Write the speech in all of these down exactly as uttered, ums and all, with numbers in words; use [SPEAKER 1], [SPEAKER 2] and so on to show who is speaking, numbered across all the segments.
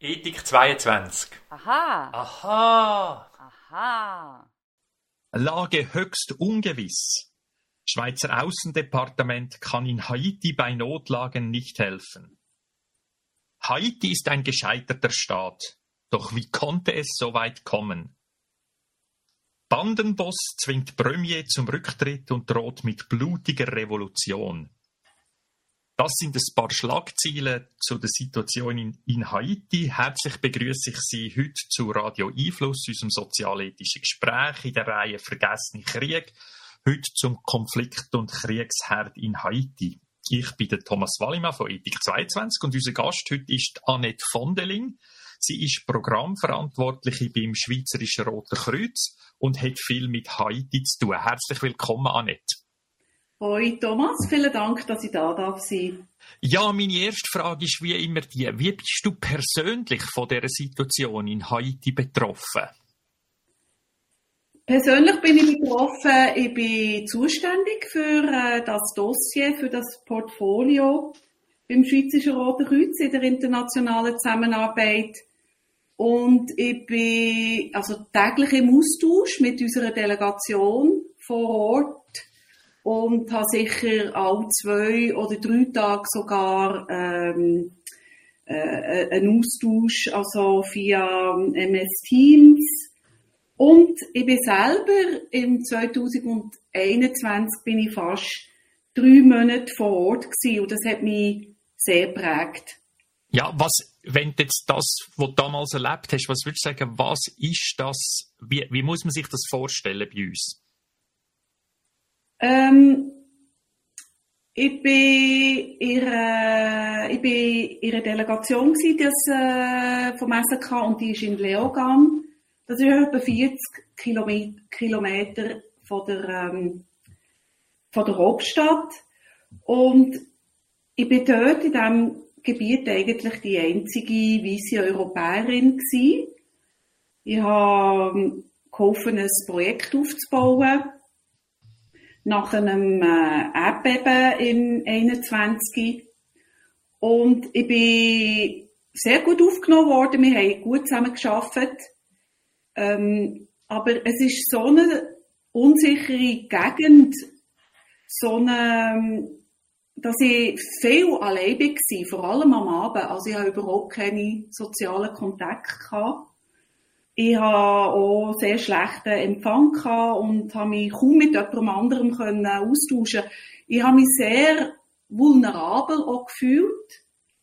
[SPEAKER 1] Ethik zweiundzwanzig.
[SPEAKER 2] Aha.
[SPEAKER 1] Aha.
[SPEAKER 2] Aha.
[SPEAKER 3] Lage höchst ungewiss. Schweizer Außendepartement kann in Haiti bei Notlagen nicht helfen. Haiti ist ein gescheiterter Staat. Doch wie konnte es so weit kommen? Bandenboss zwingt Premier zum Rücktritt und droht mit blutiger Revolution. Das sind ein paar Schlagziele zu der Situation in, in Haiti. Herzlich begrüße ich Sie heute zu Radio Einfluss, unserem sozialethischen Gespräch in der Reihe Vergessene Krieg. Heute zum Konflikt- und Kriegsherd in Haiti. Ich bin der Thomas Wallimann von Ethik zweiundzwanzig und unser Gast heute ist Annette Vondeling. Sie ist Programmverantwortliche beim Schweizerischen Roten Kreuz und hat viel mit Haiti zu tun. Herzlich willkommen, Annette.
[SPEAKER 4] Hoi Thomas, vielen Dank, dass ich da darf sein.
[SPEAKER 3] Ja, meine erste Frage ist wie immer die: Wie bist du persönlich von dieser Situation in Haiti betroffen?
[SPEAKER 4] Persönlich bin ich betroffen. Ich bin zuständig für äh, das Dossier, für das Portfolio beim Schweizerischen Roten Kreuz in der internationalen Zusammenarbeit. Und ich bin also täglich im Austausch mit unserer Delegation vor Ort. Und habe sicher alle zwei oder drei Tage sogar ähm, äh, einen Austausch, also via M S Teams. Und ich bin selber im zweitausendeinundzwanzig bin ich fast drei Monate vor Ort gewesen, und das hat mich sehr geprägt.
[SPEAKER 3] Ja, was, wenn du jetzt das, was du damals erlebt hast, was würdest du sagen, was ist das, wie, wie muss man sich das vorstellen bei uns?
[SPEAKER 4] Ähm, ich bin ihre, ich bin ihre Delegation gewesen, das, äh, vom S K, und die ist in Leogang. Das ist etwa vierzig Kilometer von der, ähm, von der Hauptstadt. Und ich bin dort in diesem Gebiet eigentlich die einzige weisse Europäerin gewesen. Ich habe geholfen, ein Projekt aufzubauen. Nach einem äh, Erdbeben im einundzwanzig. Und ich bin sehr gut aufgenommen worden. Wir haben gut zusammengearbeitet. Ähm, aber es ist so eine unsichere Gegend, so eine, dass ich viel allein war, vor allem am Abend. Also ich habe überhaupt keine sozialen Kontakte gehabt. Ich hatte auch sehr schlechten Empfang gehabt und habe mich kaum mit jemandem anderem können austauschen. Ich habe mich sehr vulnerabel auch gefühlt.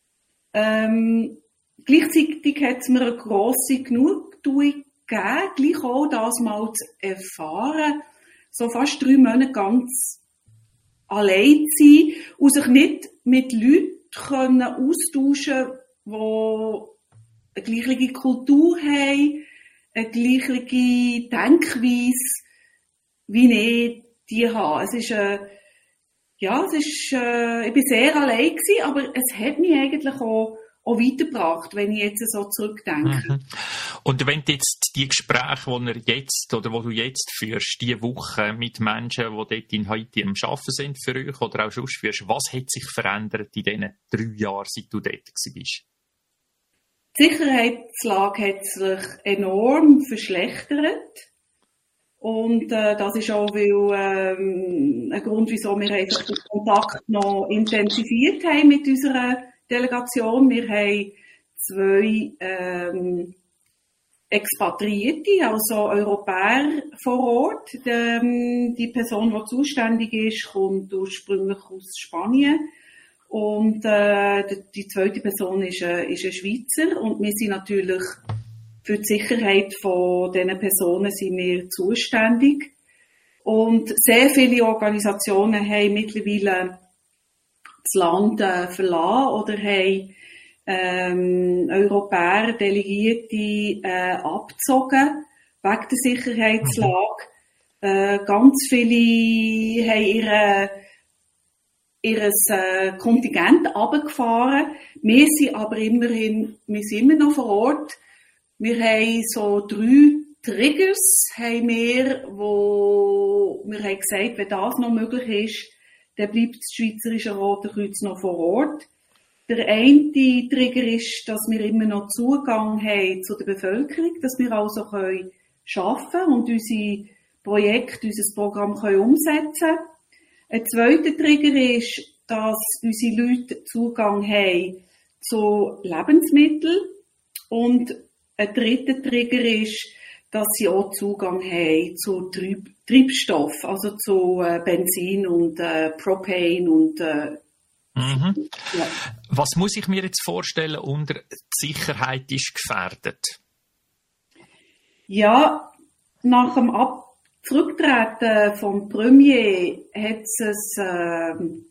[SPEAKER 4] Ähm, gleichzeitig hat es mir eine grosse Genugtuung gegeben, gleich auch das mal zu erfahren, so fast drei Monate ganz allein zu sein und sich nicht mit Leuten können austauschen, die eine gleiche Kultur haben, eine gleiche Denkweise, wie ich die habe. Es ist, äh, ja, es ist, äh, ich bin sehr allein gewesen, aber es hat mich eigentlich auch, auch weitergebracht, wenn ich jetzt so zurückdenke.
[SPEAKER 3] Mhm. Und wenn du jetzt die Gespräche, die er jetzt, oder wo du jetzt führst, diese Woche mit Menschen, die dort in Haiti am Arbeiten sind für euch, oder auch sonst führst, was hat sich verändert in diesen drei Jahren, seit du dort bist?
[SPEAKER 4] Die Sicherheitslage hat sich enorm verschlechtert. Und äh, das ist auch weil, ähm, ein Grund, wieso wir einfach den Kontakt noch intensiviert haben mit unserer Delegation. Wir haben zwei ähm, Expatrierte, also Europäer vor Ort. Die, die Person, die zuständig ist, kommt ursprünglich aus Spanien. Und äh, die zweite Person ist, äh, ist ein Schweizer, und wir sind natürlich für die Sicherheit von diesen Personen sind wir zuständig. Und sehr viele Organisationen haben mittlerweile das Land äh, verlassen oder haben ähm, Europäer Delegierte äh, abgezogen wegen der Sicherheitslage. Mhm. Äh, ganz viele haben ihre ihres äh, Kontingent runtergefahren. Wir sind aber immerhin, wir sind immer noch vor Ort. Wir haben so drei Triggers, haben wir, wo wir haben gesagt, wenn das noch möglich ist, dann bleibt das Schweizerische Rote Kreuz noch vor Ort. Der eine Trigger ist, dass wir immer noch Zugang haben zu der Bevölkerung, dass wir also können arbeiten und unsere Projekte, unser Programm können umsetzen. Ein zweiter Trigger ist, dass unsere Leute Zugang haben zu Lebensmitteln. Und ein dritter Trigger ist, dass sie auch Zugang haben zu Trieb- Treibstoff, also zu äh, Benzin und äh, Propane und äh,
[SPEAKER 3] Mhm.
[SPEAKER 4] ja.
[SPEAKER 3] Was muss ich mir jetzt vorstellen unter die Sicherheit ist gefährdet?
[SPEAKER 4] Ja, nach dem Ab- Zurücktreten vom Premier hat es ein äh,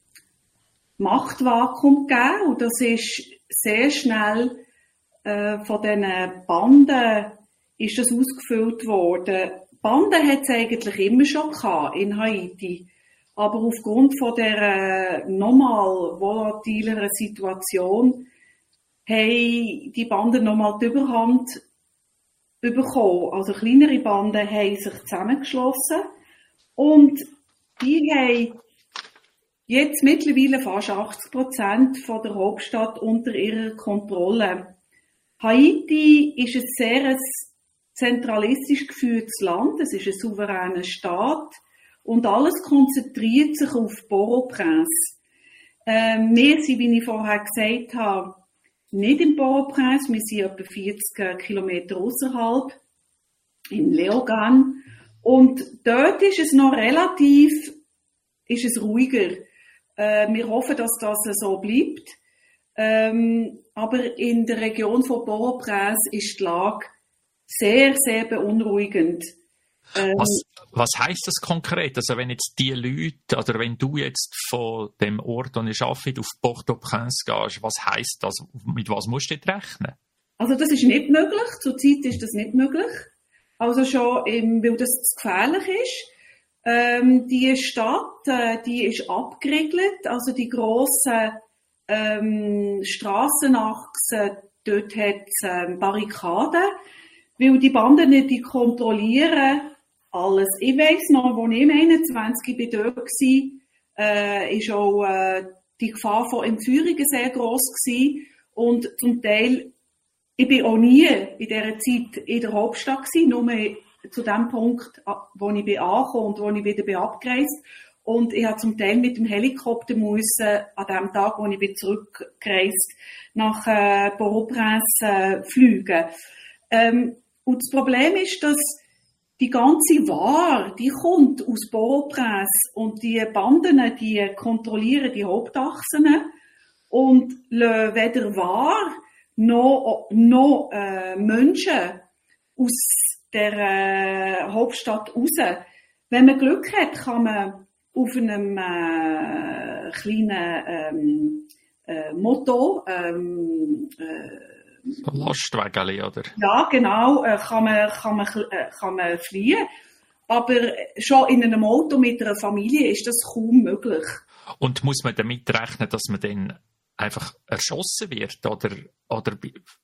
[SPEAKER 4] Machtvakuum gegeben und das ist sehr schnell äh, von diesen Banden ist das ausgefüllt worden. Banden hat es eigentlich immer schon gehabt in Haiti. Aber aufgrund von der nochmal volatileren Situation haben die Banden nochmal die Überhand bekommen. Also kleinere Banden haben sich zusammengeschlossen und die haben jetzt mittlerweile fast achtzig Prozent von der Hauptstadt unter ihrer Kontrolle. Haiti ist ein sehr zentralistisch geführtes Land, es ist ein souveräner Staat. Und alles konzentriert sich auf Port-au-Prince. Ähm, wir sind, wie ich vorher gesagt habe, nicht in Port-au-Prince. Wir sind etwa vierzig Kilometer außerhalb, in Léogâne. Und dort ist es noch relativ, ist es ruhiger. Äh, wir hoffen, dass das so bleibt. Ähm, aber in der Region von Port-au-Prince ist die Lage sehr, sehr beunruhigend.
[SPEAKER 3] Was, was heisst das konkret? Also wenn jetzt die Leute, oder wenn du jetzt von dem Ort, wo ich arbeite, auf Port-au-Prince gehst, was heisst das? Mit was musst du dort rechnen?
[SPEAKER 4] Also das ist nicht möglich. Zurzeit ist das nicht möglich. Also schon, im, weil das zu gefährlich ist. Ähm, die Stadt, äh, die ist abgeriegelt. Also die grossen ähm, Strassenachsen, dort hat es ähm, Barrikaden, weil die Banden nicht die kontrollieren alles. Ich weiss noch, als ich im einundzwanzig bin dort war, äh, ist auch äh, die Gefahr von Entführungen sehr gross gewesen. Und zum Teil, ich bin auch nie in dieser Zeit in der Hauptstadt gewesen, nur zu dem Punkt, wo ich bin angekommen und wo ich wieder bin abgereist. Und ich habe zum Teil mit dem Helikopter müssen, an dem Tag, wo ich bin zurückgereist, nach äh, Port-au-Prince äh, fliegen. Ähm, und das Problem ist, dass die ganze Ware, die kommt aus Port-au-Prince und die Banden, die kontrollieren die Hauptachsen und lassen weder Ware noch, noch äh, Menschen aus der äh, Hauptstadt raus. Wenn man Glück hat, kann man auf einem äh, kleinen ähm, äh, Moto ähm, äh,
[SPEAKER 3] Lastwagen, oder?
[SPEAKER 4] Ja, genau, äh, kann man, kann man, äh, kann man fliehen. Aber schon in einem Auto mit einer Familie ist das kaum möglich.
[SPEAKER 3] Und muss man damit rechnen, dass man dann einfach erschossen wird? Oder, oder,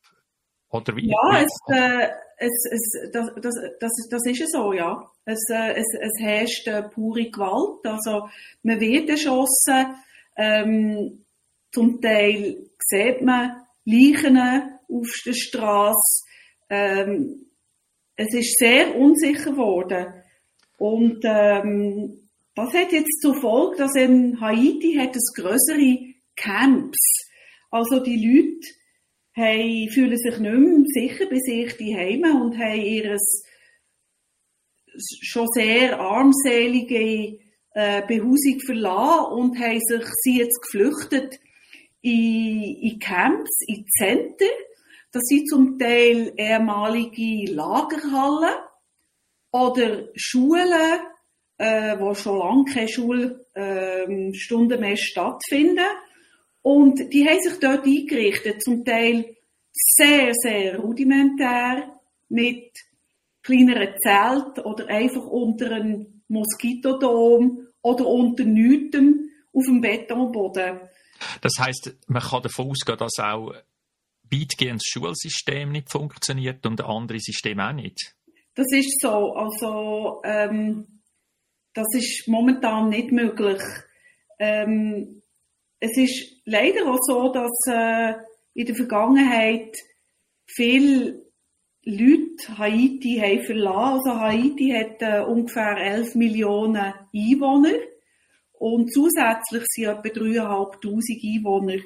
[SPEAKER 3] oder wie?
[SPEAKER 4] Ja, es, äh, es, es, das, das, das, das ist so, ja. Es, äh, es, es herrscht äh, pure Gewalt. Also, man wird erschossen. Ähm, zum Teil sieht man Leichen auf der Straße. Ähm, es ist sehr unsicher geworden. Und ähm, das hat jetzt zur Folge, dass in Haiti hat es grössere Camps. Also die Leute haben, fühlen sich nicht mehr sicher bei sich daheim und haben ihr schon sehr armselige äh, Behausung verlassen und haben sich sie jetzt geflüchtet in, in Camps, in Zentren. Das sind zum Teil ehemalige Lagerhallen oder Schulen, äh, wo schon lange keine Schulstunden äh, mehr stattfinden. Und die haben sich dort eingerichtet, zum Teil sehr, sehr rudimentär, mit kleineren Zelten oder einfach unter einem Moskitodom oder unter nichtem auf dem Betonboden.
[SPEAKER 3] Das heisst, man kann davon ausgehen, dass auch weitgehend das Schulsystem nicht funktioniert und andere Systeme auch nicht.
[SPEAKER 4] Das ist so. Also, ähm, das ist momentan nicht möglich. Ähm, es ist leider auch so, dass äh, in der Vergangenheit viele Leute Haiti haben verlassen. Also Haiti hat äh, ungefähr elf Millionen Einwohner und zusätzlich sind etwa dreitausendfünfhundert Einwohner,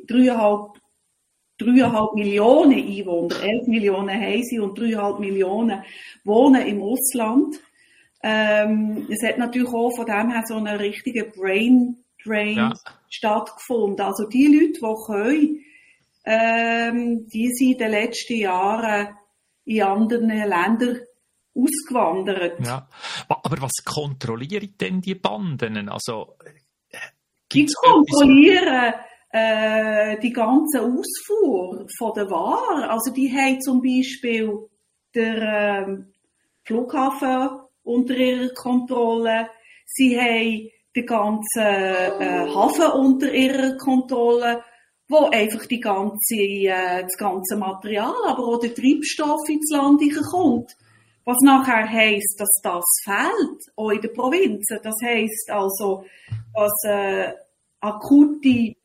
[SPEAKER 4] dreieinhalb Millionen Einwohner, elf Millionen haben sie und dreieinhalb Millionen wohnen im Ausland. Ähm, es hat natürlich auch von dem her so einen richtigen Brain Drain ja. stattgefunden. Also die Leute, die können, ähm, die sind in den letzten Jahren in anderen Ländern ausgewandert.
[SPEAKER 3] Ja. Aber was kontrollieren denn die Banden? Also,
[SPEAKER 4] die kontrollieren äh, die ganze Ausfuhr von der Ware. Also die haben zum Beispiel den äh, Flughafen unter ihrer Kontrolle. Sie haben den ganzen äh, Hafen unter ihrer Kontrolle, wo einfach die ganze, äh, das ganze Material, aber auch der Treibstoff ins Land kommt. Was nachher heisst, dass das fehlt, auch in den Provinzen. Das heisst also, dass äh, akute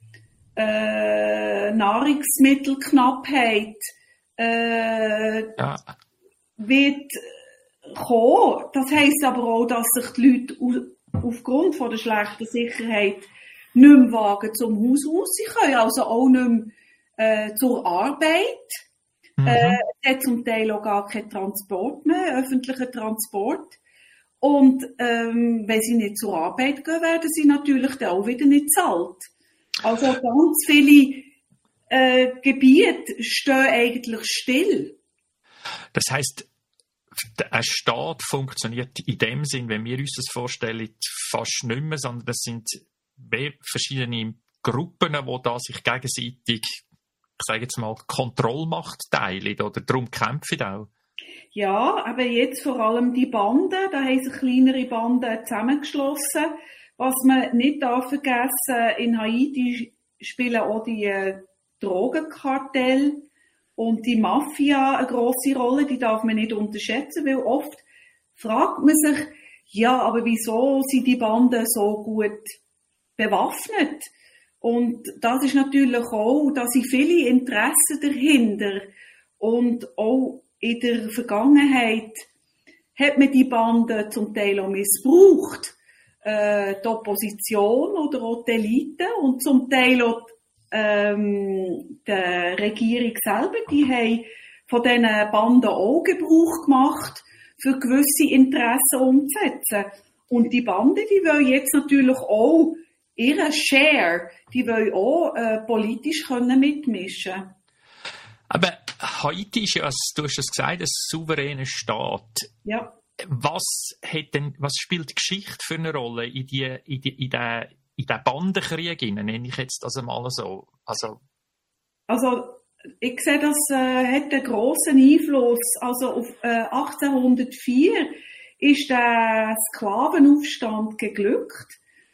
[SPEAKER 4] äh, Nahrungsmittelknappheit äh, ja. wird kommen. Das heisst aber auch, dass sich die Leute aufgrund von der schlechten Sicherheit nicht mehr wagen zum Haus aus. Sie können also auch nicht mehr äh, zur Arbeit. Mhm. Äh, es hat zum Teil auch gar keinen Transport mehr, öffentlichen Transport. Und ähm, wenn sie nicht zur Arbeit gehen, werden sie natürlich dann auch wieder nicht bezahlt. Also ganz viele äh, Gebiete stehen eigentlich still.
[SPEAKER 3] Das heisst, ein Staat funktioniert in dem Sinn, wenn wir uns das vorstellen, fast nicht mehr, sondern das sind verschiedene Gruppen, die da sich gegenseitig, ich sage jetzt mal, Kontrollmacht teilen oder darum kämpfen auch.
[SPEAKER 4] Ja, aber jetzt vor allem die Banden, da haben sich kleinere Banden zusammengeschlossen. Was man nicht darf vergessen, in Haiti spielen auch die äh, Drogenkartelle und die Mafia eine grosse Rolle, die darf man nicht unterschätzen, weil oft fragt man sich, ja, aber wieso sind die Banden so gut bewaffnet? Und das ist natürlich auch, da sind viele Interessen dahinter. Und auch in der Vergangenheit hat man die Banden zum Teil auch missbraucht. Äh, die Opposition oder auch die Elite und zum Teil auch ähm, die Regierung selber, die haben von diesen Banden auch Gebrauch gemacht, für gewisse Interessen umzusetzen. Und die Banden, die wollen jetzt natürlich auch ihren Share, die wollen auch äh, politisch können mitmischen.
[SPEAKER 3] Aber Haiti ist ja, du hast es gesagt, ein souveräner Staat.
[SPEAKER 4] Ja.
[SPEAKER 3] Was hat denn, was spielt die Geschichte für eine Rolle in die, in die, in den, in den Bandenkrieg, nenne ich jetzt das einmal so? Also,
[SPEAKER 4] also ich sehe, das äh, hat einen grossen Einfluss. Also auf äh, achtzehnhundertvier ist der Sklavenaufstand geglückt.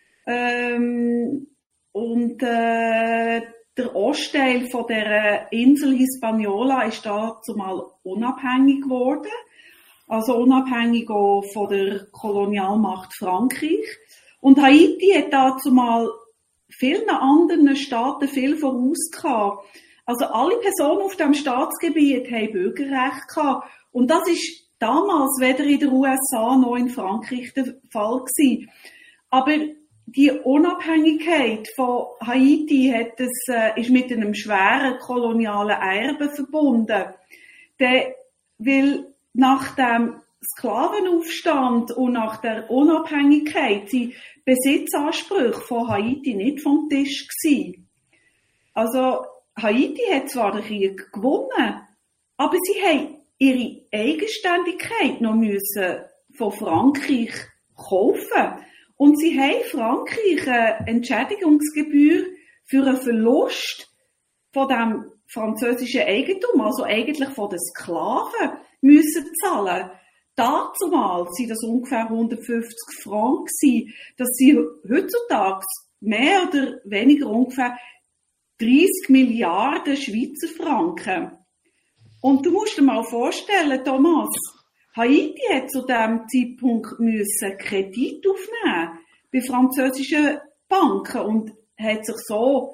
[SPEAKER 4] Ähm, und äh, der Ostteil von der Insel Hispaniola ist da zumal unabhängig geworden. Also unabhängig auch von der Kolonialmacht Frankreich. Und Haiti hat da zumal vielen anderen Staaten viel voraus gehabt. Also alle Personen auf dem Staatsgebiet haben Bürgerrecht gehabt. Und das ist damals weder in den U S A noch in Frankreich der Fall gewesen. Aber die Unabhängigkeit von Haiti hat es, äh, ist mit einem schweren kolonialen Erbe verbunden. Der will nach dem Sklavenaufstand und nach der Unabhängigkeit sind Besitzansprüche von Haiti nicht vom Tisch gewesen. Also Haiti hat zwar den Krieg gewonnen, aber sie haben ihre Eigenständigkeit noch müssen von Frankreich kaufen. Und sie haben Frankreich eine Entschädigungsgebühr für einen Verlust von dem französischen Eigentum, also eigentlich von den Sklaven, müssen zahlen. Dazumal sind das ungefähr hundertfünfzig Franken gewesen. Das sind heutzutage mehr oder weniger ungefähr dreißig Milliarden Schweizer Franken. Und du musst dir mal vorstellen, Thomas, Haiti hat zu diesem Zeitpunkt müssen Kredit aufnehmen bei französischen Banken und hat sich so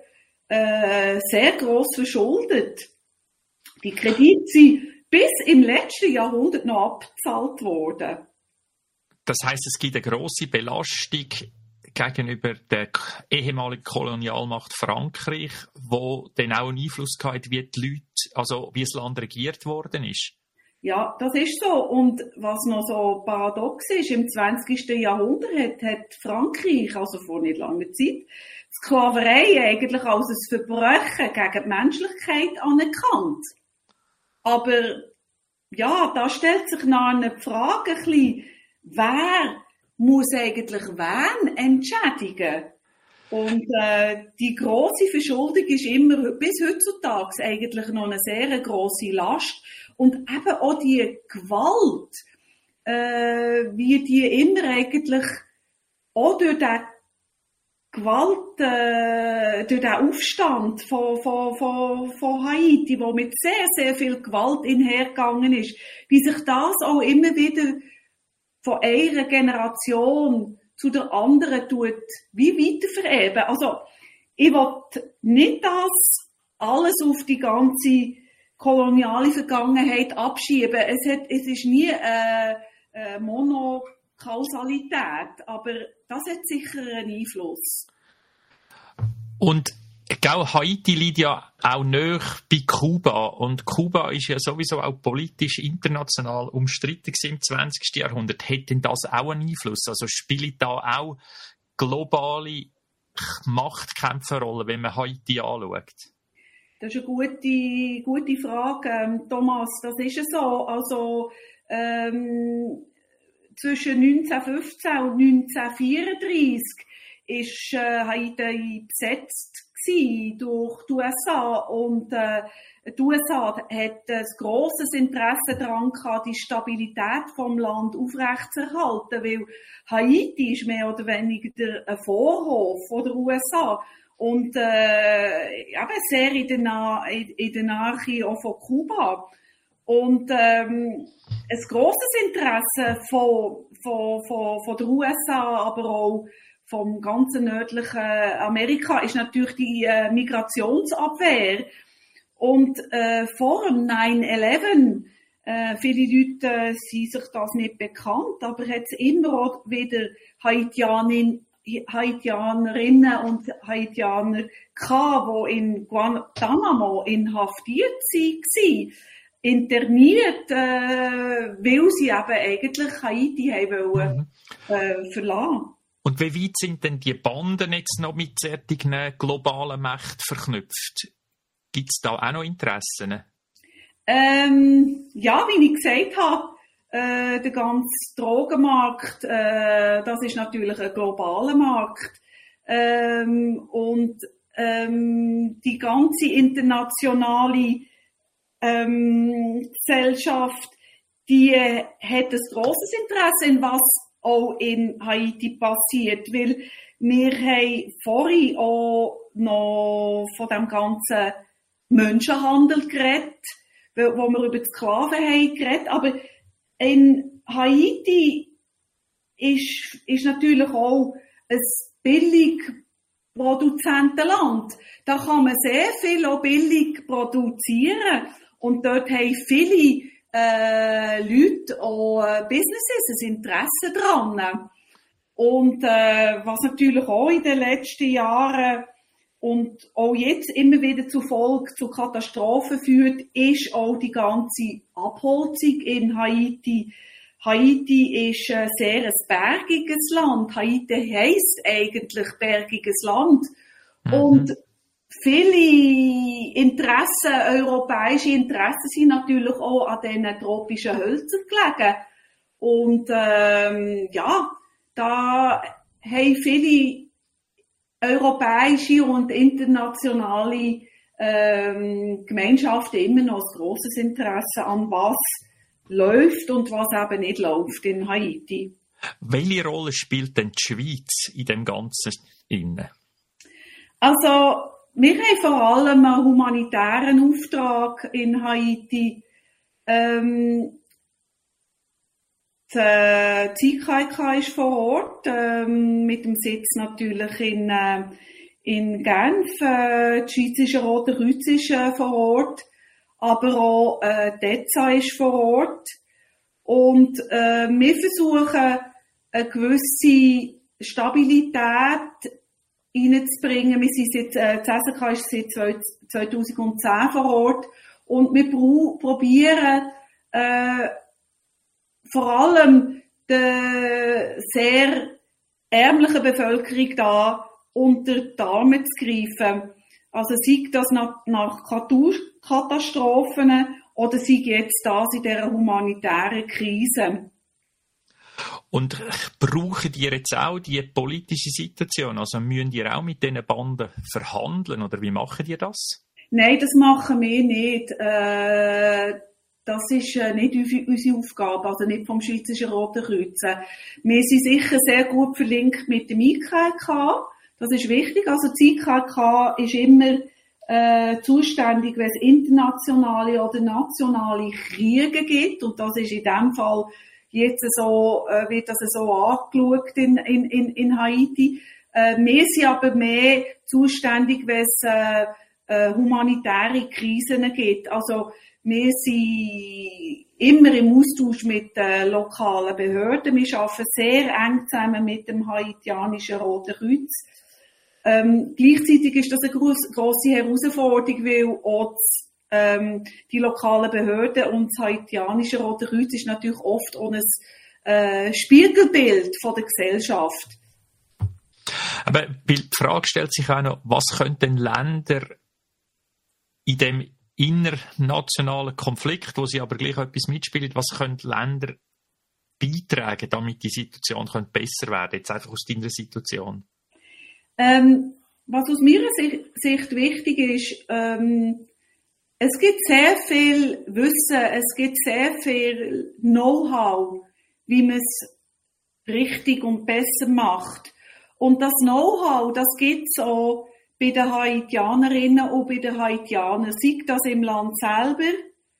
[SPEAKER 4] äh, sehr gross verschuldet. Die Kredite sind bis im letzten Jahrhundert noch abgezahlt worden.
[SPEAKER 3] Das heisst, es gibt eine grosse Belastung gegenüber der ehemaligen Kolonialmacht Frankreich, wo dann auch einen Einfluss hatte, wie die Leute, also wie das Land regiert worden ist.
[SPEAKER 4] Ja, das ist so. Und was noch so paradox ist, im zwanzigsten Jahrhundert hat, hat Frankreich, also vor nicht langer Zeit, Sklaverei eigentlich als ein Verbrechen gegen die Menschlichkeit anerkannt. Aber ja, da stellt sich noch eine Frage, ein bisschen, wer muss eigentlich wen entschädigen? Und äh, die grosse Verschuldung ist immer bis heutzutage eigentlich noch eine sehr grosse Last. Und eben auch die Gewalt, äh, wie die immer eigentlich auch durch den Gewalt, äh, durch den Aufstand von, von, von, von Haiti, wo mit sehr, sehr viel Gewalt einhergegangen ist, wie sich das auch immer wieder von einer Generation zu der anderen tut, wie weitervererben. Also, ich will nicht das alles auf die ganze koloniale Vergangenheit abschieben. Es, hat, es ist nie eine, eine Monokausalität, aber das hat sicher einen Einfluss. Und
[SPEAKER 3] Gell, Haiti liegt ja auch nahe bei Kuba. Und Kuba ist ja sowieso auch politisch international umstritten im zwanzigsten Jahrhundert. Hat denn das auch einen Einfluss? Also spielt da auch globale Machtkämpfe eine Rolle, wenn man Haiti anschaut?
[SPEAKER 4] Das ist eine gute, gute Frage, Thomas. Das ist ja so. Also, ähm, zwischen neunzehnhundertfünfzehn und neunzehnhundertvierunddreissig ist äh, Haiti besetzt durch die U S A. Und äh, die U S A hat ein grosses Interesse daran gehabt, die Stabilität vom Land aufrechtzuerhalten, weil Haiti ist mehr oder weniger ein Vorhof von der U S A. Und äh, eben sehr in der, Na- in der Nähe auch von Kuba. Und ähm, ein grosses Interesse von, von, von, von der U S A, aber auch vom ganzen nördlichen Amerika, ist natürlich die äh, Migrationsabwehr. Und äh, vor dem nine eleven, äh, viele Leute äh, sind sich das nicht bekannt, aber hat es immer auch wieder Haitianin, Haitianerinnen und Haitianer gehabt, die in Guantanamo inhaftiert waren, interniert, äh, weil sie eben eigentlich Haiti haben wollen, äh, verlassen.
[SPEAKER 3] Und wie weit sind denn die Banden jetzt noch mit solchen globalen Mächten verknüpft? Gibt es da auch noch Interessen?
[SPEAKER 4] Ähm, ja, wie ich gesagt habe, äh, der ganze Drogenmarkt, äh, das ist natürlich ein globaler Markt. Ähm, und ähm, die ganze internationale ähm, Gesellschaft, die äh, hat ein grosses Interesse in was auch in Haiti passiert, weil wir haben vorhin auch noch von dem ganzen Menschenhandel geredet, wo wir über die Sklaven haben geredet, aber in Haiti ist, ist natürlich auch ein billig Produzentenland. Da kann man sehr viel auch billig produzieren und dort haben viele äh, Leute auch äh, Businesses, ein Interesse dran. Und äh, was natürlich auch in den letzten Jahren und auch jetzt immer wieder zu Folge zu Katastrophen führt, ist auch die ganze Abholzung in Haiti. Haiti ist ein sehr ein bergiges Land. Haiti heisst eigentlich bergiges Land. Mhm. Und viele Interessen, europäische Interessen, sind natürlich auch an diesen tropischen Hölzern gelegen. Und ähm, ja, da haben viele europäische und internationale ähm, Gemeinschaften immer noch ein grosses Interesse an was läuft und was eben nicht läuft in Haiti.
[SPEAKER 3] Welche Rolle spielt denn die Schweiz in dem Ganzen inne?
[SPEAKER 4] Also, wir haben vor allem einen humanitären Auftrag in Haiti. Ähm, die Z K K ist vor Ort, ähm, mit dem Sitz natürlich in, äh, in Genf, äh, das Schweizerische Rote Kreuz ist äh, vor Ort, aber auch äh, D E Z A ist vor Ort. Und äh, wir versuchen, eine gewisse Stabilität reinzubringen. Wir sind seit, äh, das S N K ist seit zweitausendzehn vor Ort und wir pr- probieren äh, vor allem der sehr ärmlichen Bevölkerung da unter die Arme zu greifen. Also sei das nach, nach Katastrophen oder sei jetzt das in dieser humanitären Krise.
[SPEAKER 3] Und brauchen die jetzt auch die politische Situation? Also müssen die auch mit diesen Banden verhandeln oder wie machen die das?
[SPEAKER 4] Nein, das machen wir nicht. Äh, das ist äh, nicht unsere Aufgabe, also nicht vom Schweizerischen Roten Kreuz. Wir sind sicher sehr gut verlinkt mit dem I K R K. Das ist wichtig. Also das I K R K ist immer äh, zuständig, wenn es internationale oder nationale Kriege gibt. Und das ist in dem Fall jetzt so, äh, wird das so angeschaut in, in, in, in Haiti. Äh, wir sind aber mehr zuständig, wenn es äh, äh, humanitäre Krisen gibt. Also wir sind immer im Austausch mit äh, lokalen Behörden. Wir arbeiten sehr eng zusammen mit dem haitianischen Roten Kreuz. Ähm, gleichzeitig ist das eine gross, grosse Herausforderung, weil auch das, ähm, die lokalen Behörden und das haitianische Rote Kreuz ist natürlich oft auch ein äh, Spiegelbild von der Gesellschaft.
[SPEAKER 3] Aber die Frage stellt sich auch noch, was könnten Länder in dem innernationalen Konflikt, wo sie aber gleich etwas mitspielen, was können Länder beitragen, damit die Situation besser werden, jetzt einfach aus deiner Situation?
[SPEAKER 4] Ähm, was aus meiner Sicht wichtig ist, ähm, es gibt sehr viel Wissen, es gibt sehr viel Know-how, wie man es richtig und besser macht. Und das Know-how, das gibt es auch bei den Haitianerinnen und bei den Haitianern. Sei das im Land selber,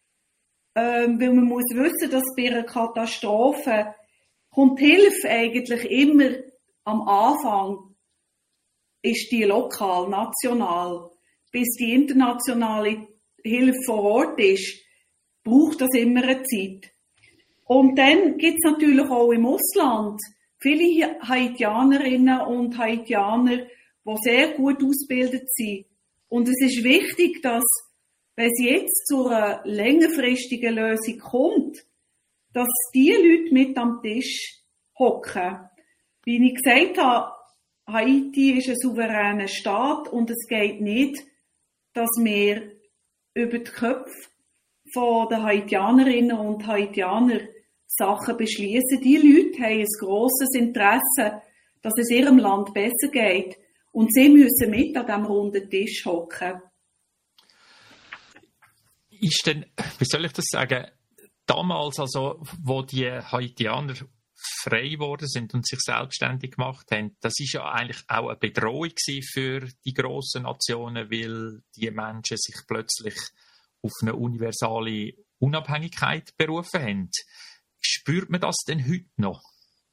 [SPEAKER 4] ähm, weil man muss wissen, dass bei einer Katastrophe kommt Hilfe eigentlich immer am Anfang, ist die lokal, national. Bis die internationale Hilfe vor Ort ist, braucht das immer eine Zeit. Und dann gibt es natürlich auch im Ausland viele Haitianerinnen und Haitianer, die sehr gut ausgebildet sind. Und es ist wichtig, dass, wenn es jetzt zu einer längerfristigen Lösung kommt, dass die Leute mit am Tisch hocken. Wie ich gesagt habe, Haiti ist ein souveräner Staat und es geht nicht, dass wir über die Köpfe der Haitianerinnen und Haitianer Sachen beschließen. Die Leute haben ein grosses Interesse, dass es ihrem Land besser geht. Und sie müssen mit an diesem runden Tisch hocken.
[SPEAKER 3] Ist denn, wie soll ich das sagen, damals, also, wo die Haitianer frei geworden sind und sich selbstständig gemacht haben, das ist ja eigentlich auch eine Bedrohung für die grossen Nationen, weil die Menschen sich plötzlich auf eine universale Unabhängigkeit berufen haben. Spürt man das denn heute noch?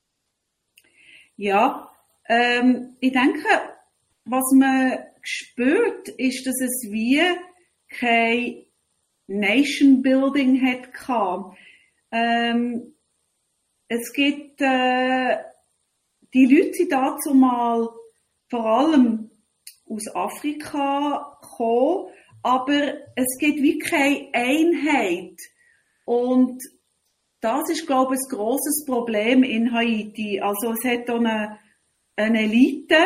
[SPEAKER 4] Ja, ähm, ich denke, was man spürt, ist, dass es wie kein Nation Building hat. Ähm, es gibt, äh, die Leute sind dazu mal vor allem aus Afrika gekommen, aber es gibt wie keine Einheit. Und das ist, glaube ich, ein grosses Problem in Haiti. Also es hat auch eine, eine Elite,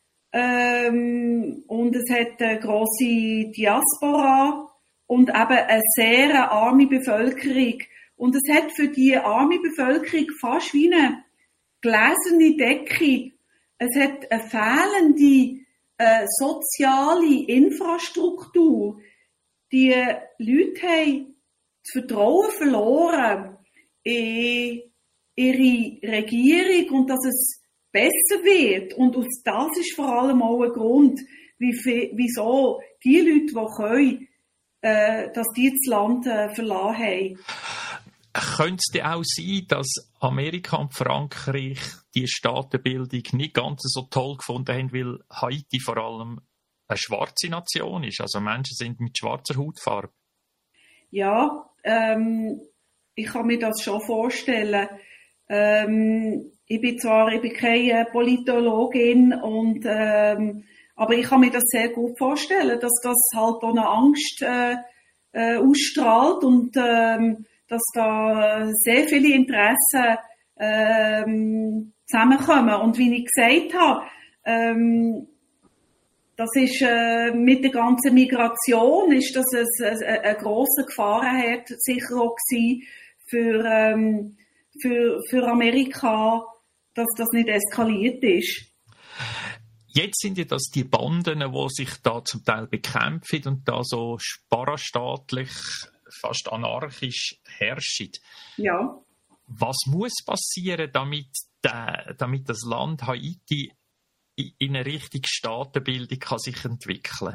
[SPEAKER 4] ähm, und es hat eine grosse Diaspora und eben eine sehr arme Bevölkerung. Und es hat für die arme Bevölkerung fast wie eine gläserne Decke. Es hat eine fehlende äh, soziale Infrastruktur. Die Leute haben das Vertrauen verloren in ihre Regierung und dass es besser wird. Und aus das ist vor allem auch ein Grund, wie viel, wieso die Leute, die können, äh, dass die das Land äh, verlassen haben.
[SPEAKER 3] könnte es denn auch sein, dass Amerika und Frankreich die Staatenbildung nicht ganz so toll gefunden haben, weil Haiti vor allem eine schwarze Nation ist? Also Menschen sind mit schwarzer Hautfarbe.
[SPEAKER 4] Ja, ähm, ich kann mir das schon vorstellen. Ähm, ich bin zwar ich bin keine Politologin, und, ähm, aber ich kann mir das sehr gut vorstellen, dass das halt auch eine Angst äh, äh, ausstrahlt und ähm, dass da sehr viele Interessen ähm, zusammenkommen. Und wie ich gesagt habe, ähm, das ist äh, mit der ganzen Migration ist das ein, ein, ein grosser Gefahrenherd sicher auch gewesen für, ähm, für, für Amerika, dass das nicht eskaliert ist.
[SPEAKER 3] Jetzt sind ja das die Banden, die sich da zum Teil bekämpfen und da so parastaatlich, fast anarchisch herrschen. Ja. Was muss passieren, damit, der, damit das Land Haiti in eine richtige Staatenbildung kann sich entwickeln?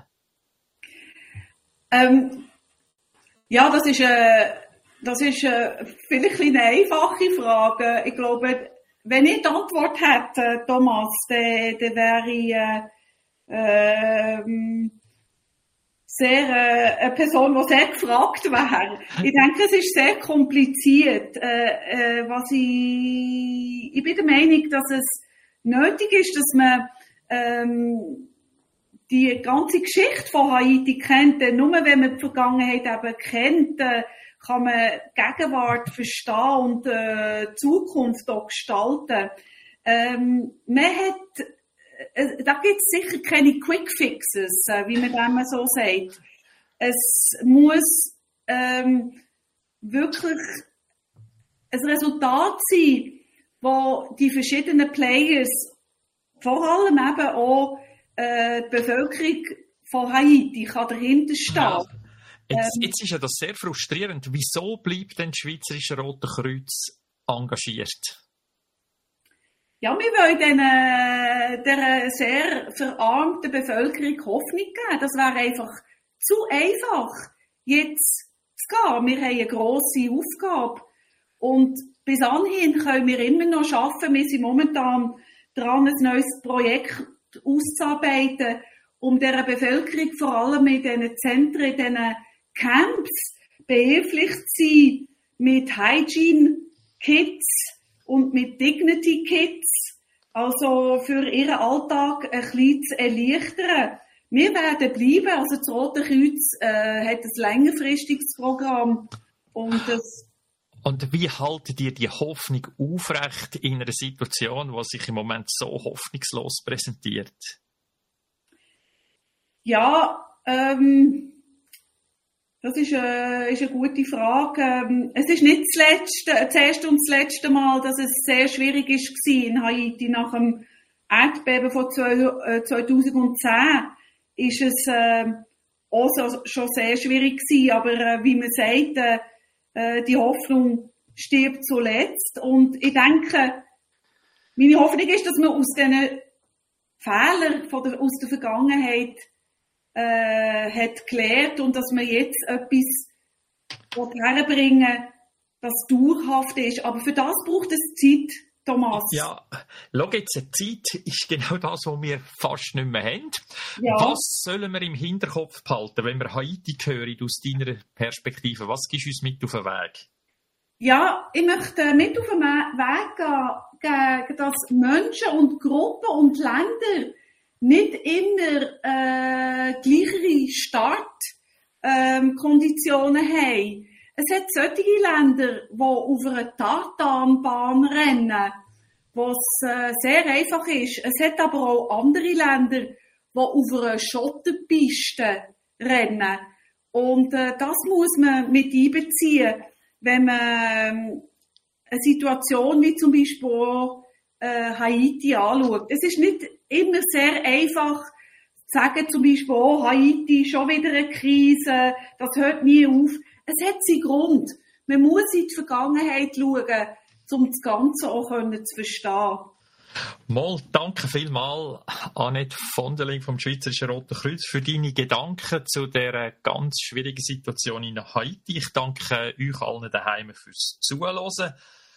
[SPEAKER 4] Ähm, ja, das ist, äh, das ist äh, vielleicht eine einfache Frage. Ich glaube, wenn ich die Antwort hätte, Thomas, dann, dann wäre ich äh, äh, sehr, äh, eine Person, die sehr gefragt wäre. Ich denke, es ist sehr kompliziert. Äh, äh, was ich, ich bin der Meinung, dass es nötig ist, dass man ähm, die ganze Geschichte von Haiti kennt. Denn nur wenn man die Vergangenheit eben kennt, äh, kann man die Gegenwart verstehen und äh, die Zukunft auch gestalten. Ähm, man hat, äh, da gibt es sicher keine Quick Fixes, äh, wie man dem so sagt. Es muss ähm, wirklich ein Resultat sein, wo die verschiedenen Players, vor allem eben auch äh, die Bevölkerung von Haiti, kann dahinter stehen. Ja.
[SPEAKER 3] Jetzt, jetzt ist ja das sehr frustrierend. Wieso bleibt denn das Schweizerische Rote Kreuz engagiert?
[SPEAKER 4] Ja, wir wollen den, äh, der sehr verarmten Bevölkerung Hoffnung geben. Das wäre einfach zu einfach, jetzt zu gehen. Wir haben eine grosse Aufgabe. Und bis anhin können wir immer noch arbeiten. Wir sind momentan dran, ein neues Projekt auszuarbeiten, um der Bevölkerung vor allem in diesen Zentren, in diesen Camps behilflich zu sein mit Hygiene Kits und mit Dignity Kits, also für ihren Alltag ein bisschen zu erleichtern. Wir werden bleiben, also das Rote Kreuz äh, hat ein längerfristiges Programm. Und, das
[SPEAKER 3] und wie haltet ihr die Hoffnung aufrecht in einer Situation, die sich im Moment so hoffnungslos präsentiert?
[SPEAKER 4] Ja, ähm, das ist, äh, ist eine gute Frage. Ähm, es ist nicht das letzte, das erste und das letzte Mal, dass es sehr schwierig war in Haiti. Nach dem Erdbeben von zweitausendzehn ist es äh, auch so, schon sehr schwierig gewesen. Aber äh, wie man sagt, äh, die Hoffnung stirbt zuletzt. Und ich denke, meine Hoffnung ist, dass man aus diesen Fehlern von der, aus der Vergangenheit Äh, hat gelernt und dass wir jetzt etwas herbringen, das dauerhaft ist. Aber für das braucht es Zeit, Thomas.
[SPEAKER 3] Ja, schau jetzt, Zeit ist genau das, was wir fast nicht mehr haben. Ja. Was sollen wir im Hinterkopf behalten, wenn wir Haiti hören, aus deiner Perspektive? Was gibst du uns mit auf den Weg?
[SPEAKER 4] Ja, ich möchte mit auf den Weg gehen, dass Menschen und Gruppen und Länder nicht immer äh, gleichere Startkonditionen ähm, haben. Es hat solche Länder, die auf einer Tartanbahn rennen, wo es äh, sehr einfach ist. Es hat aber auch andere Länder, die auf einer Schotterpiste rennen. Und äh, das muss man mit einbeziehen, wenn man äh, eine Situation wie zum Beispiel auch, äh, Haiti anschaut. Es ist nicht immer sehr einfach zu sagen, zum Beispiel, oh, Haiti, schon wieder eine Krise, das hört nie auf. Es hat seinen Grund. Man muss in die Vergangenheit schauen, um das Ganze auch zu verstehen.
[SPEAKER 3] Mal, danke vielmals, Annette Vondeling vom Schweizerischen Roten Kreuz, für deine Gedanken zu dieser ganz schwierigen Situation in Haiti. Ich danke euch allen daheim fürs Zuhören.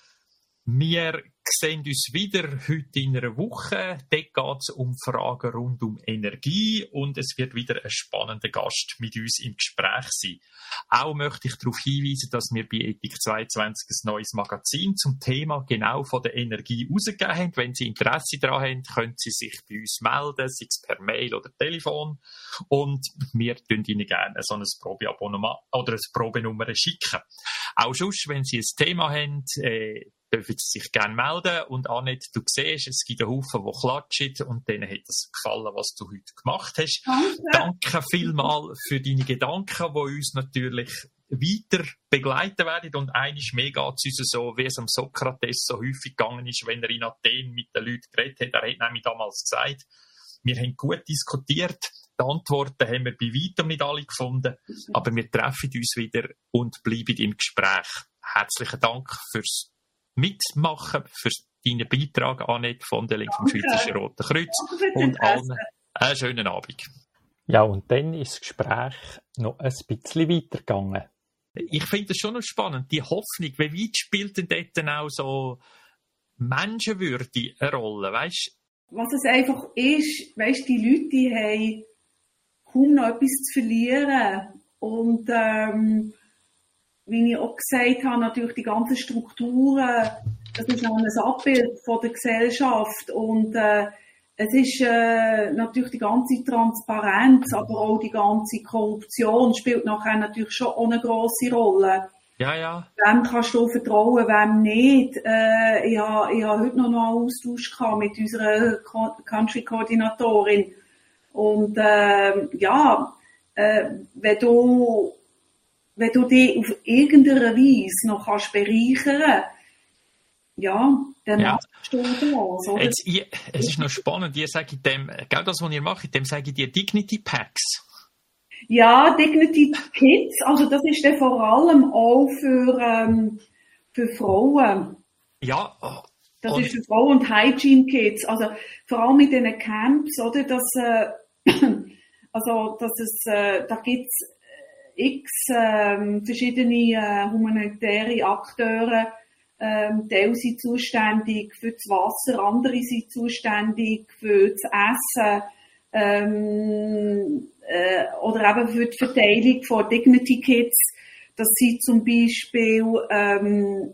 [SPEAKER 3] Wir sehen uns wieder heute in einer Woche. Dort geht es um Fragen rund um Energie und es wird wieder ein spannender Gast mit uns im Gespräch sein. Auch möchte ich darauf hinweisen, dass wir bei Ethik zweiundzwanzig ein neues Magazin zum Thema genau von der Energie herausgegeben haben. Wenn Sie Interesse daran haben, können Sie sich bei uns melden, sei es per Mail oder Telefon. Und wir tun Ihnen gerne so ein Probeabonnement oder eine Probenummer schicken. Auch sonst, wenn Sie ein Thema haben, äh, dürfen Sie sich gerne melden. Und Annette, du siehst, es gibt einen Haufen, die klatschen und denen hat es gefallen, was du heute gemacht hast. Danke, Danke vielmals für deine Gedanken, die uns natürlich weiter begleiten werden. Und einiges mehr geht es uns so, wie es am Sokrates so häufig gegangen ist, wenn er in Athen mit den Leuten geredet hat. Er hat nämlich damals gesagt, wir haben gut diskutiert, die Antworten haben wir bei weitem nicht alle gefunden, aber wir treffen uns wieder und bleiben im Gespräch. Herzlichen Dank fürs Mitmachen, für deinen Beitrag, Annette Vondeling vom Schweizerischen Roten Kreuz und allen einen schönen Abend.
[SPEAKER 5] Ja, und dann ist das Gespräch noch ein bisschen weitergegangen.
[SPEAKER 3] Ich finde das schon noch spannend, die Hoffnung, wie weit spielt denn dort dann auch so Menschenwürde eine Rolle, weißt?
[SPEAKER 4] Was es einfach ist, weißt, die Leute, die haben kaum noch etwas zu verlieren und ähm, wie ich auch gesagt habe, natürlich die ganzen Strukturen, das ist auch ein Abbild von der Gesellschaft und äh, es ist äh, natürlich die ganze Transparenz, aber auch die ganze Korruption spielt nachher natürlich schon auch eine grosse Rolle.
[SPEAKER 3] Ja, ja.
[SPEAKER 4] Wem kannst du vertrauen, wem nicht? Äh, ich habe ich hab heute noch einen Austausch gehabt mit unserer Country-Koordinatorin und äh, ja, äh, wenn du wenn du dich auf irgendeine Weise noch kannst bereichern, ja, dann
[SPEAKER 3] ja.
[SPEAKER 4] machst du das, oder?
[SPEAKER 3] Jetzt, ich, es ist noch spannend, ihr sagt dem, genau das, was ihr macht, dem sage ich dir Dignity Packs.
[SPEAKER 4] Ja, Dignity Kids, also das ist dann vor allem auch für, ähm, für Frauen.
[SPEAKER 3] Ja.
[SPEAKER 4] Das ist für Frauen und Hygiene Kids, also vor allem mit diesen Camps, oder, dass, äh, also, dass es, äh, da gibt's x ähm, verschiedene äh, humanitäre Akteure, ähm, Teil sind zuständig für das Wasser, andere sind zuständig für das Essen ähm, äh, oder eben für die Verteilung von Dignity Kits. Das sind zum Beispiel ähm,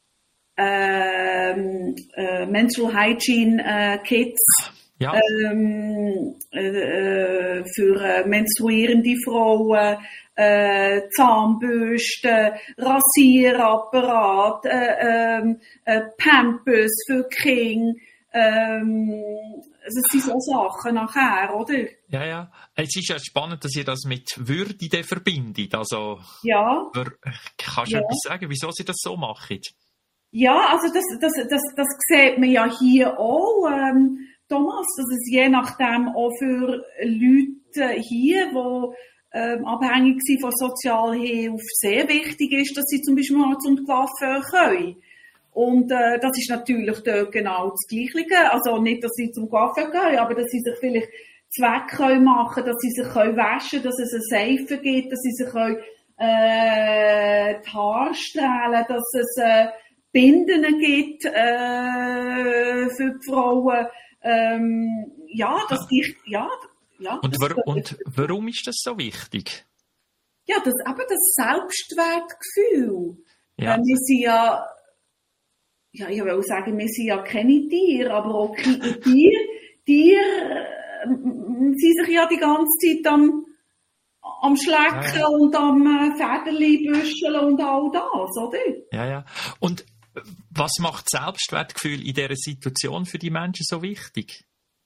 [SPEAKER 4] ähm, äh, Menstrual Hygiene äh, Kits. Ja. Ähm, äh, für äh, menstruierende Frauen, äh, Zahnbürsten, Rasierapparat, äh, äh, äh, Pampers für Kinder, ähm, das sind so Sachen nachher, oder?
[SPEAKER 3] Ja, ja. Es ist ja spannend, dass ihr das mit Würde verbindet. Also,
[SPEAKER 4] ja.
[SPEAKER 3] Kannst du ja. etwas sagen, wieso sie das so machen?
[SPEAKER 4] Ja, also das, das, das, das sieht man ja hier auch, ähm, Thomas, dass es je nachdem auch für Leute hier, die ähm, abhängig sind von Sozialhilfe, sehr wichtig ist, dass sie zum Beispiel mal zum Coiffeur können. Und äh, das ist natürlich dort genau das Gleiche. Also nicht, dass sie zum Coiffeur gehen, aber dass sie sich vielleicht Zweck können machen, dass sie sich können waschen, dass es eine Seife gibt, dass sie sich können, äh, die Haare strahlen, dass es äh, Binden gibt äh, für die Frauen. Ähm, ja, das ich, ja, ja.
[SPEAKER 3] Und,
[SPEAKER 4] das,
[SPEAKER 3] war, und warum ist das so wichtig?
[SPEAKER 4] Ja, das, aber das Selbstwertgefühl.
[SPEAKER 3] Ja.
[SPEAKER 4] Äh, wir sind ja, ja, ich will sagen, wir sind ja keine Tiere, aber auch keine Tiere, Tiere, äh, sind sich ja die ganze Zeit am, am Schlecken ja. und am äh, Federli büscheln und all das, oder?
[SPEAKER 3] Ja, ja. Und was macht Selbstwertgefühl in dieser Situation für die Menschen so wichtig?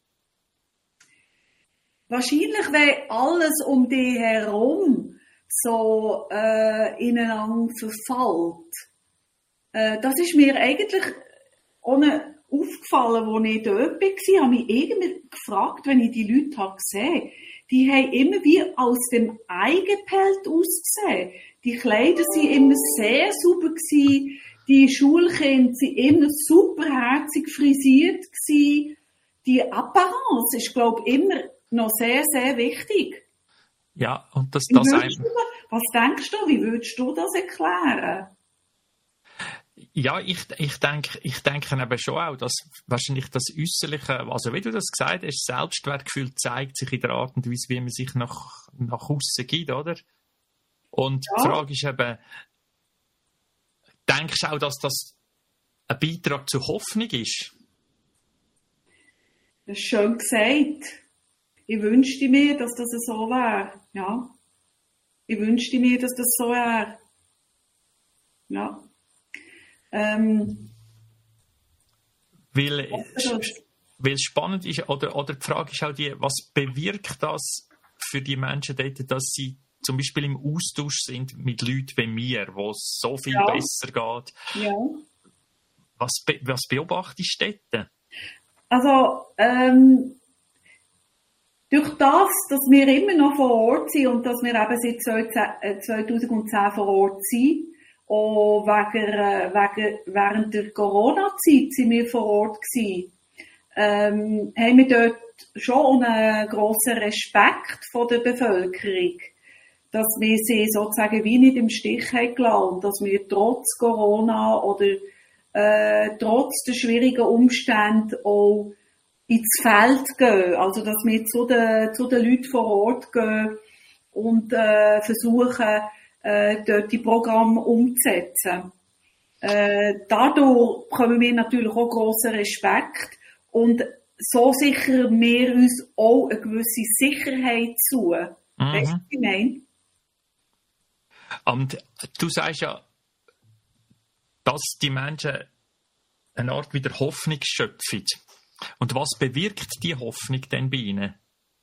[SPEAKER 4] Wahrscheinlich, weil alles um dich herum so äh, ineinander verfällt. Äh, das ist mir eigentlich ohne aufgefallen, als ich dort war. Ich habe mich irgendwie gefragt, wenn ich die Leute habe gesehen habe, die haben immer wie aus dem Ei gepellt ausgesehen. Die Kleider waren immer sehr super gewesen. Die Schulkinder waren immer superherzig frisiert gewesen. Die Apparence ist, glaube ich, immer noch sehr, sehr wichtig.
[SPEAKER 3] Ja, und das,
[SPEAKER 4] Wie
[SPEAKER 3] das
[SPEAKER 4] würdest
[SPEAKER 3] einem,
[SPEAKER 4] du, was denkst du, wie würdest du das erklären?
[SPEAKER 3] ja, ich, ich denke, ich denke eben schon auch, dass wahrscheinlich das Äußerliche, also wie du das gesagt hast, Selbstwertgefühl zeigt sich in der Art und Weise, wie man sich nach, nach aussen gibt, oder? Und
[SPEAKER 4] Ja.
[SPEAKER 3] die Frage ist eben, denkst du auch, dass das ein Beitrag zur Hoffnung ist?
[SPEAKER 4] Das ist schön gesagt. Ich wünschte mir, dass das so wäre. Ja. Ich wünschte mir, dass das so wäre. Ja. Ähm,
[SPEAKER 3] Weil,
[SPEAKER 4] Also,
[SPEAKER 3] weil es spannend ist, oder, oder die Frage ist auch die, was bewirkt das für die Menschen dort, dass sie zum Beispiel im Austausch sind mit Leuten wie mir, wo es so viel
[SPEAKER 4] Ja.
[SPEAKER 3] besser geht.
[SPEAKER 4] ja.
[SPEAKER 3] Was, be was beobachtest du dort?
[SPEAKER 4] Also, ähm, durch das, dass wir immer noch vor Ort sind und dass wir eben seit zweitausendzehn vor Ort sind, auch wegen, äh, wegen, während der Corona-Zeit sind wir vor Ort gewesen, ähm, haben wir dort schon einen grossen Respekt von der Bevölkerung, dass wir sie sozusagen wie nicht im Stich haben gelassen, dass wir trotz Corona oder äh, trotz der schwierigen Umstände auch ins Feld gehen, also dass wir zu den, zu den Leuten vor Ort gehen und äh, versuchen, äh, dort die Programme umzusetzen. Äh, dadurch bekommen wir natürlich auch grossen Respekt und so sichern wir uns auch eine gewisse Sicherheit zu.
[SPEAKER 3] Mhm.
[SPEAKER 4] Weißt du, was ich meine?
[SPEAKER 3] Und du sagst ja, dass die Menschen eine Art wieder Hoffnung schöpfen. Und was bewirkt die Hoffnung denn bei ihnen?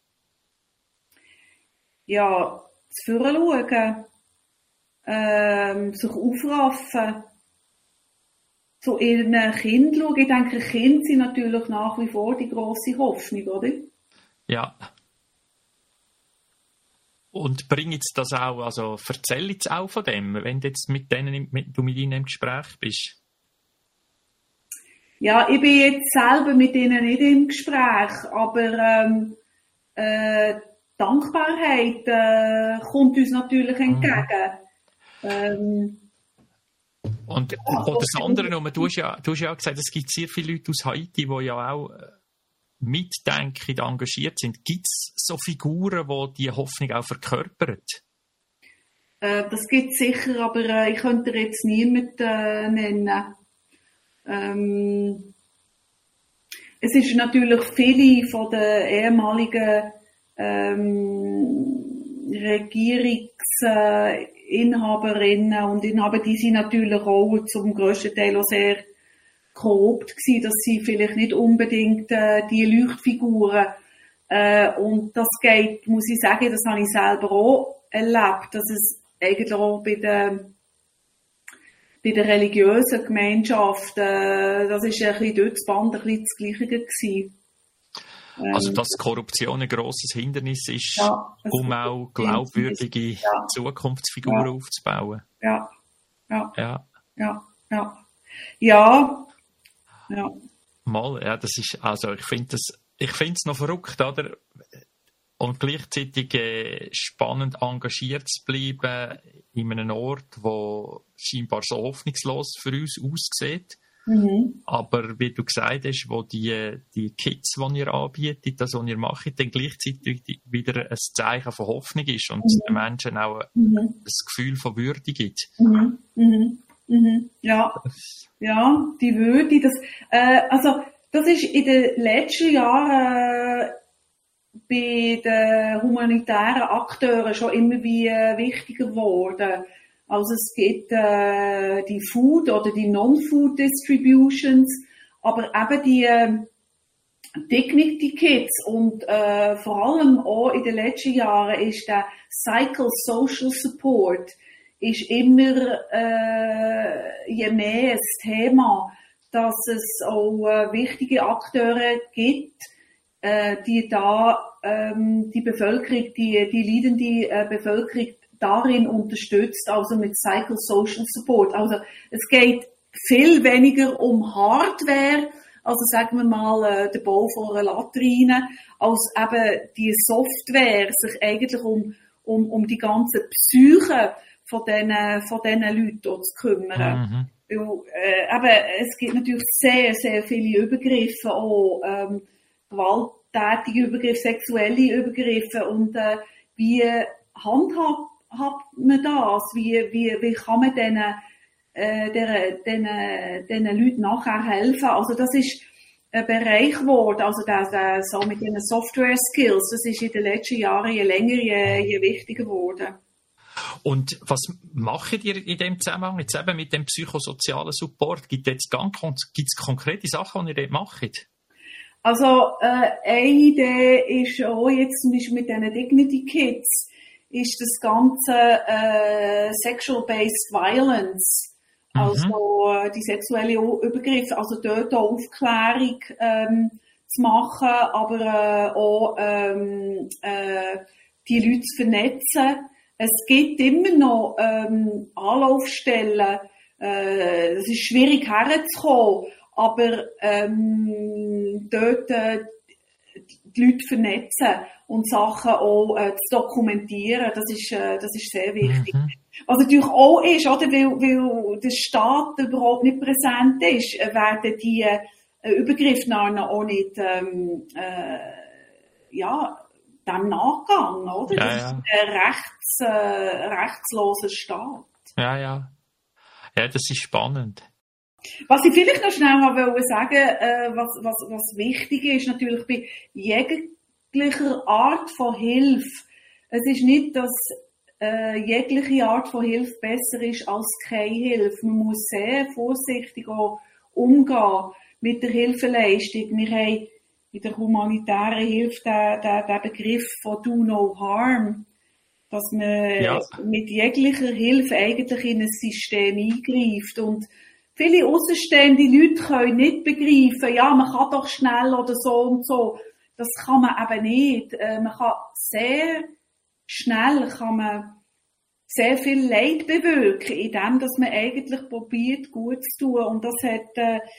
[SPEAKER 4] Ja, zu vorne schauen, ähm, sich aufraffen, zu ihren Kindern schauen. Ich denke, Kinder sind natürlich nach wie vor die grosse Hoffnung, oder?
[SPEAKER 3] Ja. Und bring jetzt das auch, also erzähl jetzt auch von dem, wenn du jetzt mit denen, mit, du mit ihnen im Gespräch bist.
[SPEAKER 4] Ja, ich bin jetzt selber mit ihnen nicht im Gespräch, aber ähm, äh, Dankbarkeit äh, kommt uns natürlich entgegen. Mhm. Ähm,
[SPEAKER 3] Und,
[SPEAKER 4] ja,
[SPEAKER 3] und das andere, du hast, ja, du hast ja gesagt, es gibt sehr viele Leute aus Haiti, die ja auch mitdenkend engagiert sind. Gibt es so Figuren, die diese Hoffnung auch verkörpern?
[SPEAKER 4] Äh, das gibt es sicher, aber äh, ich könnte jetzt niemanden äh, nennen. Ähm, es ist natürlich viele von den ehemaligen ähm, Regierungsinhaberinnen und Inhaber, die sind natürlich auch zum grössten Teil auch sehr korrupt gewesen, dass sie vielleicht nicht unbedingt äh, die Leuchtfiguren äh, und das geht, muss ich sagen, das habe ich selber auch erlebt, dass es eigentlich auch bei den bei der religiösen Gemeinschaft, äh, das ist ein bisschen dort das Band ein bisschen das Gleiche gewesen. Ähm,
[SPEAKER 3] also, dass Korruption ein grosses Hindernis ist,
[SPEAKER 4] ja,
[SPEAKER 3] um auch glaubwürdige
[SPEAKER 4] ja.
[SPEAKER 3] Zukunftsfiguren
[SPEAKER 4] ja.
[SPEAKER 3] aufzubauen.
[SPEAKER 4] Ja, ja,
[SPEAKER 3] ja,
[SPEAKER 4] ja, ja, ja, ja.
[SPEAKER 3] Mal, ja, das ist, also, ich finde das, ich finde es noch verrückt, oder? Und gleichzeitig äh, spannend engagiert zu bleiben in einem Ort, wo scheinbar so hoffnungslos für uns aussieht. Mhm. Aber wie du gesagt hast, wo die, die Kids, die ihr anbietet, das, was ihr macht, dann gleichzeitig wieder ein Zeichen von Hoffnung ist und mhm. den Menschen auch mhm. ein Gefühl von Würde gibt.
[SPEAKER 4] Mhm. Mhm. Mhm. Ja. ja, die Würde, das, äh, also, das ist in den letzten Jahren äh, bei den humanitären Akteuren schon immer wie äh, wichtiger geworden. Also es gibt äh, die Food- oder die Non-Food Distributions, aber eben die äh, Dignity Kits und äh, vor allem auch in den letzten Jahren ist der Cycle Social Support ist immer äh, je mehr das Thema, dass es auch äh, wichtige Akteure gibt, äh, die da ähm, die Bevölkerung, die, die leidende äh, Bevölkerung darin unterstützt, also mit Psychosocial Support. Also es geht viel weniger um Hardware, also sagen wir mal äh, der Bau von einer Latrine, als eben die Software sich eigentlich um, um, um die ganze Psyche von diesen, von diesen Leuten zu kümmern. Mhm. Weil, äh, eben, es gibt natürlich sehr, sehr viele Übergriffe, auch ähm, gewalttätige Übergriffe, sexuelle Übergriffe, und äh, wie handhabt man das? Wie, wie, wie kann man denen, äh, denen, denen, denen Leuten nachher helfen? Also das ist ein Bereich geworden, also der, der, so mit den Software Skills, das ist in den letzten Jahren je länger, je, je wichtiger geworden.
[SPEAKER 3] Und was macht ihr in dem Zusammenhang jetzt eben mit dem psychosozialen Support? Gibt es ganz gibt's konkrete Sachen, die ihr dort macht?
[SPEAKER 4] Also äh, eine Idee ist auch jetzt zum Beispiel mit diesen Dignity Kids, ist das ganze äh, Sexual-Based Violence. Also äh, die sexuelle Übergriffe, also dort auch Aufklärung ähm, zu machen, aber äh, auch ähm, äh, die Leute zu vernetzen. Es gibt immer noch ähm, Anlaufstellen, äh, es ist schwierig herzukommen, aber ähm, dort äh, die Leute vernetzen und Sachen auch äh, zu dokumentieren, das ist, äh, das ist sehr wichtig. Mhm. Was natürlich auch ist, oder, weil, weil der Staat überhaupt nicht präsent ist, werden die äh, Übergriffe auch nicht ähm, äh, ja, dem nachgehen, oder?
[SPEAKER 3] Ja,
[SPEAKER 4] das
[SPEAKER 3] ja.
[SPEAKER 4] ist ein rechts, äh, rechtsloser Staat.
[SPEAKER 3] Ja, ja. Ja, das ist spannend.
[SPEAKER 4] Was ich vielleicht noch schnell wollte sagen, äh, was, was, was wichtig ist, natürlich bei jeglicher Art von Hilfe. Es ist nicht, dass äh, jegliche Art von Hilfe besser ist als keine Hilfe. Man muss sehr vorsichtig auch umgehen mit der Hilfeleistung. Wir haben in der humanitären Hilfe den, den, den Begriff von Do No Harm, dass man ja. mit jeglicher Hilfe eigentlich in ein System eingreift. Und viele außenstehende Leute können nicht begreifen, ja, man kann doch schnell oder so und so. Das kann man eben nicht. Man kann sehr schnell kann man sehr viel Leid bewirken, indem dass man eigentlich probiert, gut zu tun. Und das hat,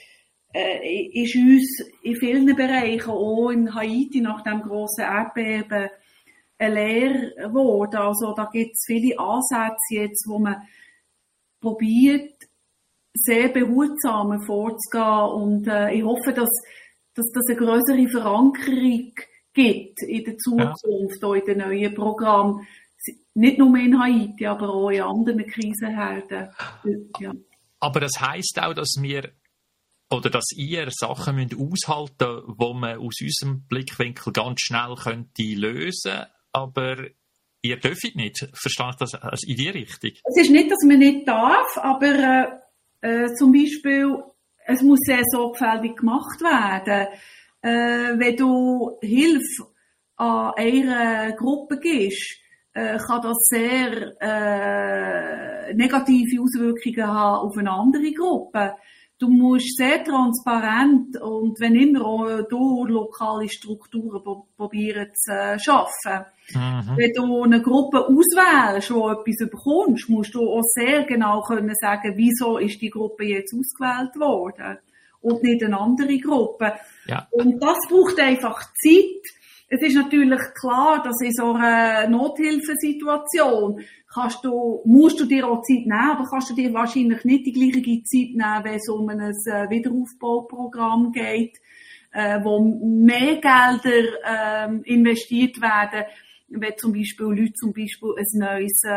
[SPEAKER 4] äh, ist uns in vielen Bereichen, auch in Haiti nach dem grossen Erdbeben, eine Lehre geworden. Also da gibt es viele Ansätze jetzt, wo man probiert, sehr behutsam vorzugehen, und äh, ich hoffe, dass, dass das eine größere Verankerung gibt in der Zukunft, ja. auch in den neuen Programmen. Nicht nur in Haiti, aber auch in anderen Krisenherden. Ja.
[SPEAKER 3] Aber das heisst auch, dass wir oder dass ihr Sachen müsst aushalten müsst, die man aus unserem Blickwinkel ganz schnell könnte lösen, aber ihr dürft nicht. Verstehe ich das also in die Richtung?
[SPEAKER 4] Es ist nicht, dass man nicht darf, aber äh, äh, zum Beispiel, es muss sehr sorgfältig gemacht werden. Äh, wenn du Hilfe an einer Gruppe gibst, äh, kann das sehr äh, negative Auswirkungen haben auf eine andere Gruppe. Du musst sehr transparent und wenn immer auch durch lokale Strukturen probieren zu äh, schaffen. Mhm. Wenn du eine Gruppe auswählst, wo etwas bekommst, musst du auch sehr genau können sagen, wieso ist die Gruppe jetzt ausgewählt worden und nicht eine andere Gruppe.
[SPEAKER 3] Ja.
[SPEAKER 4] Und das braucht einfach Zeit. Es ist natürlich klar, dass in so einer Nothilfesituation kannst du, musst du dir auch Zeit nehmen, aber kannst du dir wahrscheinlich nicht die gleiche Zeit nehmen, wenn es um ein Wiederaufbauprogramm geht, äh, wo mehr Gelder ähm, investiert werden, wenn zum Beispiel Leute zum Beispiel ein neues, äh,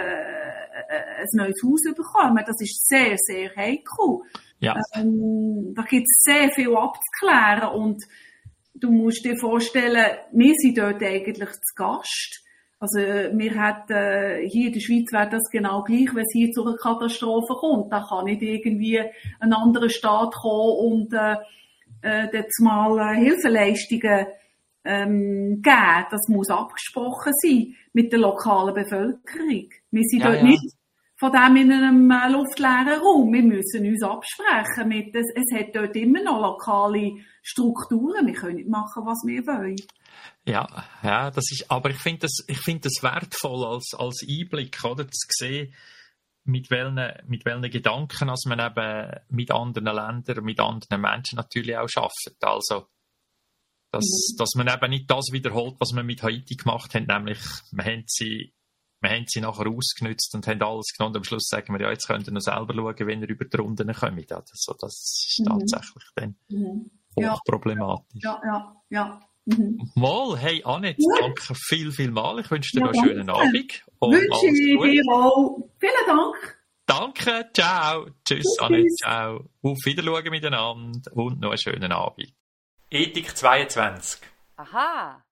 [SPEAKER 4] ein neues Haus bekommen. Das ist sehr, sehr heikel.
[SPEAKER 3] Ja.
[SPEAKER 4] Ähm, da gibt es sehr viel abzuklären und du musst dir vorstellen, wir sind dort eigentlich zu Gast. Also, wir hätten, äh, hier in der Schweiz wäre das genau gleich, wenn es hier zu einer Katastrophe kommt. Da kann nicht irgendwie ein anderer Staat kommen und, äh, äh, jetzt mal äh, Hilfeleistungen, ähm, geben. Das muss abgesprochen sein mit der lokalen Bevölkerung. Wir sind
[SPEAKER 3] ja,
[SPEAKER 4] dort
[SPEAKER 3] ja.
[SPEAKER 4] nicht von dem in einem äh, luftleeren Raum. Wir müssen uns absprechen. Mit, es, es hat dort immer noch lokale Strukturen. Wir können nicht machen, was wir wollen.
[SPEAKER 3] Ja, ja, das ist, aber ich finde das, ich finde das wertvoll als, als Einblick, oder, zu sehen, mit welchen, mit welchen Gedanken, als man eben mit anderen Ländern, mit anderen Menschen natürlich auch arbeitet. Also, dass, mhm. dass man eben nicht das wiederholt, was man mit Haiti gemacht hat, nämlich, wir haben sie, wir haben sie nachher ausgenutzt und haben alles genommen. Und am Schluss sagen wir, ja, jetzt könnt ihr noch selber schauen, wenn ihr über die Runden kommt. Also, das ist
[SPEAKER 4] Mhm.
[SPEAKER 3] tatsächlich dann
[SPEAKER 4] Mhm. Ja.
[SPEAKER 3] hochproblematisch.
[SPEAKER 4] Ja, ja, ja. Mhm.
[SPEAKER 3] Mal, hey Annette,
[SPEAKER 4] Ja.
[SPEAKER 3] danke viel, viel mal. Ich wünsche dir
[SPEAKER 4] Ja,
[SPEAKER 3] noch einen schönen
[SPEAKER 4] danke.
[SPEAKER 3] Abend. Und
[SPEAKER 4] Wünsche
[SPEAKER 3] alles
[SPEAKER 4] ich
[SPEAKER 3] Gute.
[SPEAKER 4] dir auch. Vielen Dank.
[SPEAKER 3] Danke, ciao. Tschüss,
[SPEAKER 4] Tschüss.
[SPEAKER 3] Annette, ciao. Auf Wiedersehen miteinander und noch einen schönen Abend.
[SPEAKER 1] Ethik zweiundzwanzig.
[SPEAKER 2] Aha.